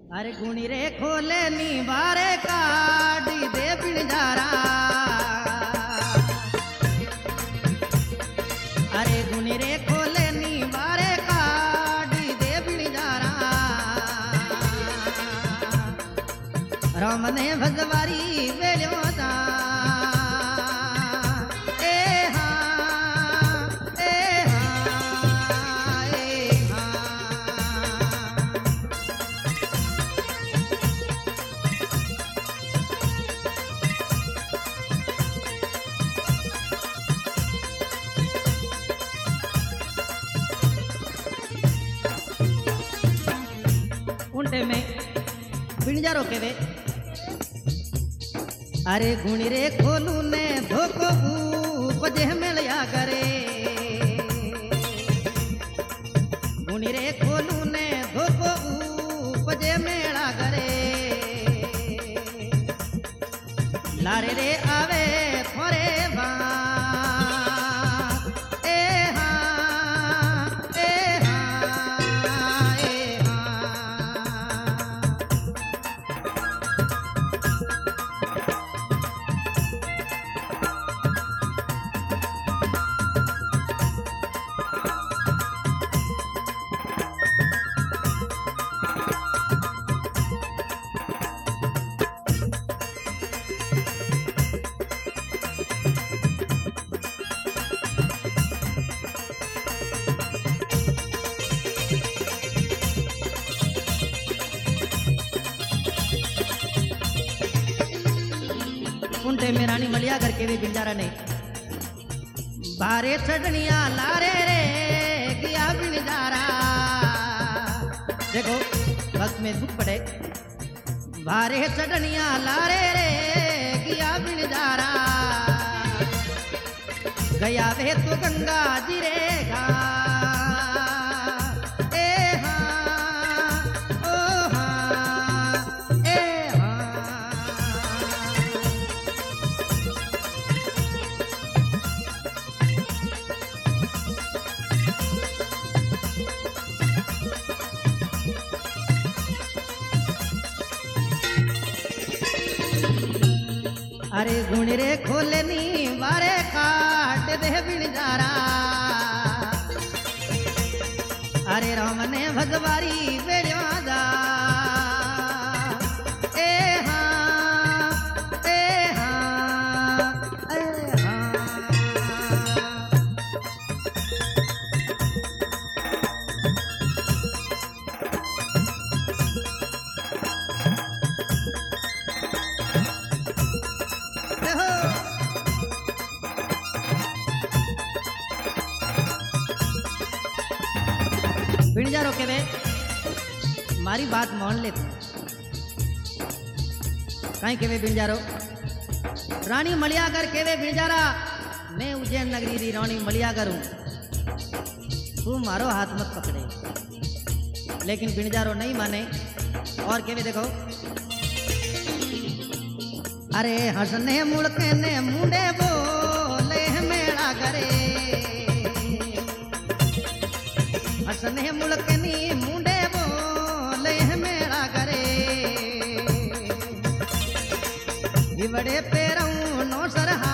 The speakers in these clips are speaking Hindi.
अरे गुणी रे खोले नी बारे काडी दे पिंजारा। अरे गुणी रे खोले नी बारे काडी दे पिंजारा। राम ने भगवारी वेल्यो दा। उनटे में पिंजारो के वे। अरे गुणी रे खोलू ने धोको उपजे मिलया करे। गुणी रे खोलू ने धोको उपजे मेला करे। लारे रे आवे थोरे बा। उनटे में रानी मलिया करके भी पिंजारा ने बारे चढ़निया लारे रे किया पिंजारा। देखो बस में दुख पड़े। बारे चढ़निया लारे रे किया पिंजारा। गया वे तो गंगा जी रे गा। अरे गुणी रे खोले नी बारे काट दे पिंजारा। अरे राम ने भगवारी वेल्यो दा। पिंजारो के वे मारी बात मान ले तू। कहीं के वे पिंजारो रानी मलियागर के वे पिंजारा। मैं उज्जैन नगरी री रानी मलियागर हूं। तू मारो हाथ मत पकड़े। लेकिन पिंजारो नहीं माने और के वे देखो। अरे हंसने मुड़के ने मुंडे बोले मेला करे। हंसने मुड़कनी मुंडे बोले मेरा करे। बड़े पैरों नो सरहा।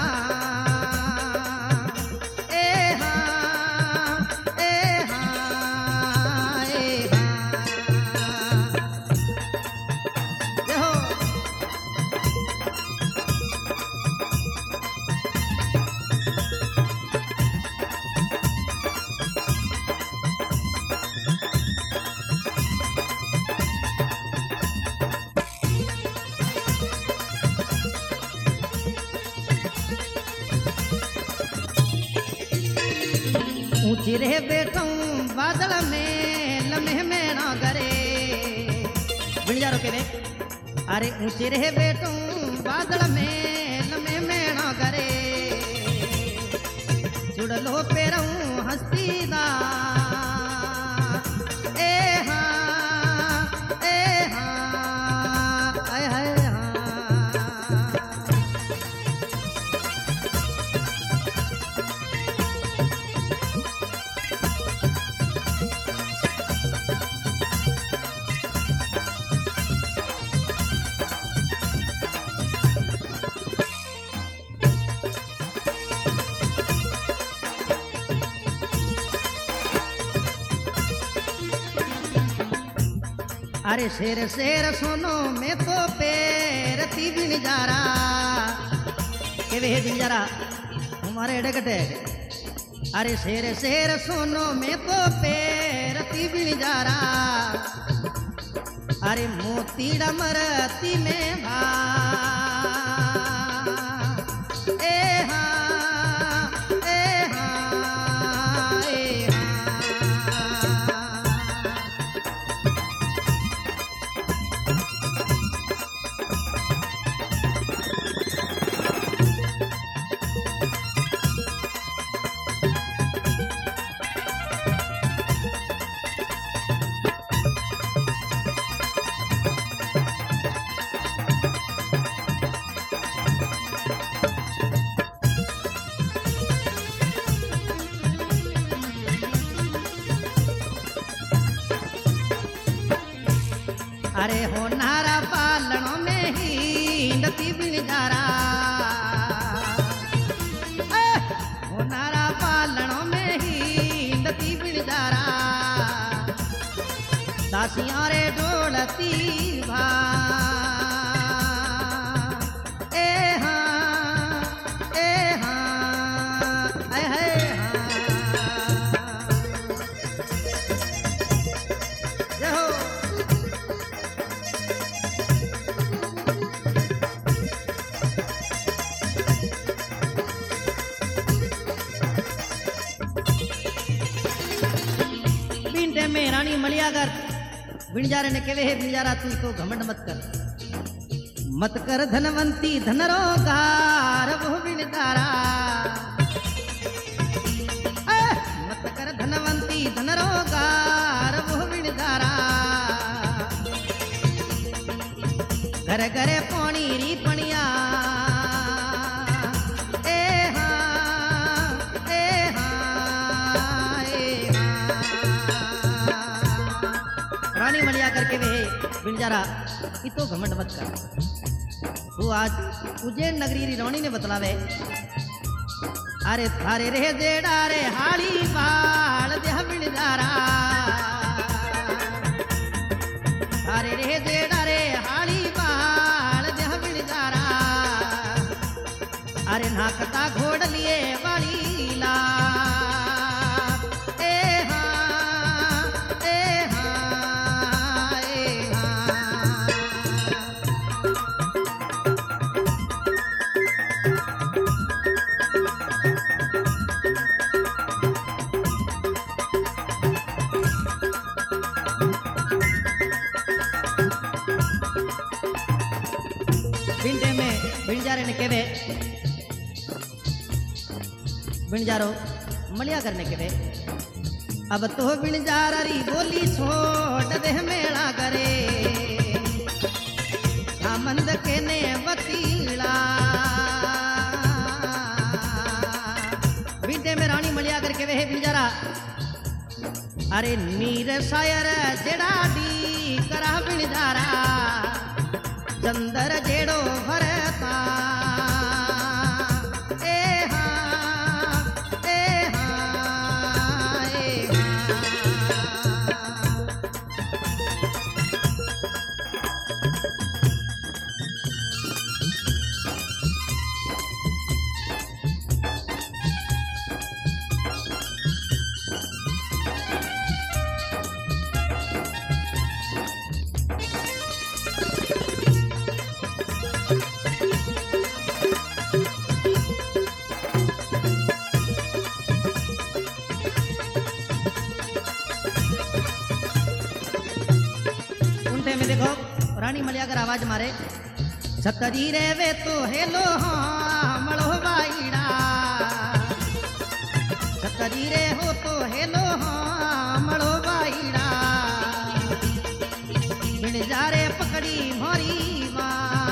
ऊंची रे बैठूं बादल में लम्हे में ना करे। पिंजारो के वे। अरे ऊंची रे बैठूं बादल में लम्हे में ना करे। चुड़लो पैरों हस्ती दा। अरे शेर शेर सोनो मैं तो पैरती बिनजारा के वे बिनजारा हमारे डगटे अरे शेर शेर सोनो मैं तो पैरती बिनजारा अरे मोती डमरती में भा ए हाँ ए हाँ ए हाँ। अरे हो नारा पालनों में ही नती बिनजारा हो नारा पालनों में ही नती बिनजारा दासियां रे डोलती भा ए हाँ ए हाँ ए हाँ जय हो। पिंडे में रानी मलियागर बिनजारे ने केवे है बिनजारा तू तो घमंड मत कर धनवंती धनरोगार वो बिनजारा मत कर धनवंती धनरोगार वो बिनजारा घर घरे पानी री पनिया ए हाँ ए हाँ ए हाँ। रानी मलिया करके वे बिनजारा इतो घमंड मत कर तू आज उज्जैन नगरी री रानी ने बतलावे अरे थारे रे जेड़ा रे हाड़ी बाल देह बिनजारा थारे रे जेड़ा रे हाड़ी बाल देह बिनजारा अरे नाकता घोड़ लिए वाली ला ए हाँ ए हाँ ए हाँ। पिंडे में बिनजारे ने केवे बिनजारो मलिया करने केवे अब तो बिनजारा री बोली छोड़ दे मेला करे मंद के ने वतीला बिंडे में रानी मलिया करके वे बिनजारा अरे नीर शायर जेड़ा दी करा बिनजारा चंदर जेड़ो भरता ए हाँ ए हाँ ए हाँ। में देखो रानी मलियागर आवाज मारे छतरी रे वे तो हेलो हाँ मलो बाईड़ा छतरी रे हो तो हेलो हाँ मलो बाईड़ा बिन जा रे पकड़ी मोरी माँ